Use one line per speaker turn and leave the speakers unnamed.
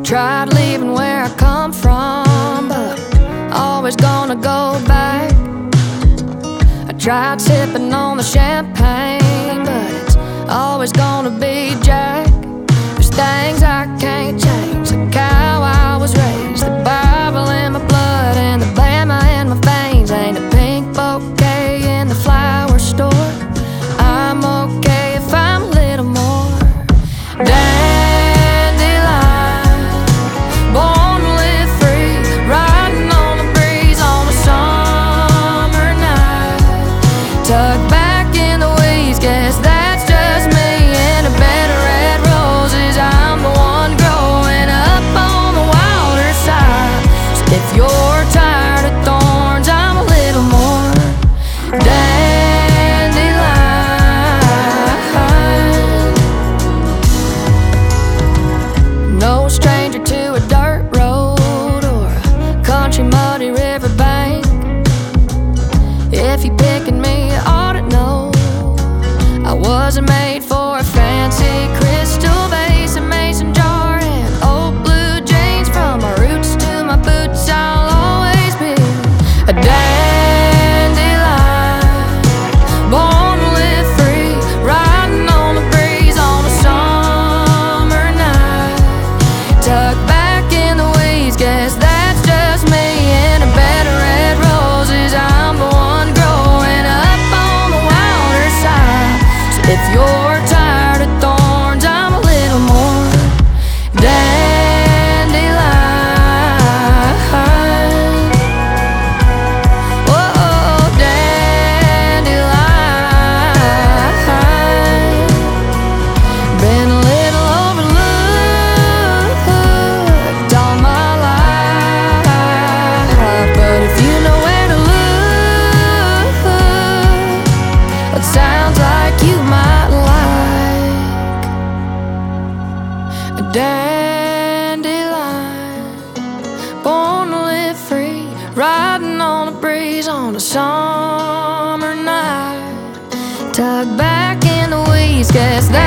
Tried leaving where I come from, but always gonna go back. I tried sipping on the champagne, but it's always gonna be Jack. There's things I can't change, like how I was raised. The Bible in my blood and the Bama in my veins. Ain't a pink bouquet in the flower store. I'm okay if I'm a little more dandelion, born to live free, riding on the breeze on a summer night. Tucked back in the weeds, guess that's just me. In a bed of red roses, I'm the one growing up on the wilder side. So if you're tired of thorns, I'm a little more dandelion. No stranger to a dirt road or a country muddy riverbank. If you're picking me, you ought to know I wasn't made for a fancy crystal vase, a mason jar, and old blue jeans. From my roots to my boots, I'll always be a dandelion, born to live free, riding on the breeze on a summer night. Tucked back in the weeds, guess that's just me. In a bed of red roses, I'm the one growing up on the wilder side. So if you're tired of thorns, I'm a little more dandelion. Whoa, dandelion. Been a little overlooked all my life, but if you know where to look, it sounds like you might like a dandelion, born to live free, riding on a breeze on a summer night. Tucked back in the weeds, guess that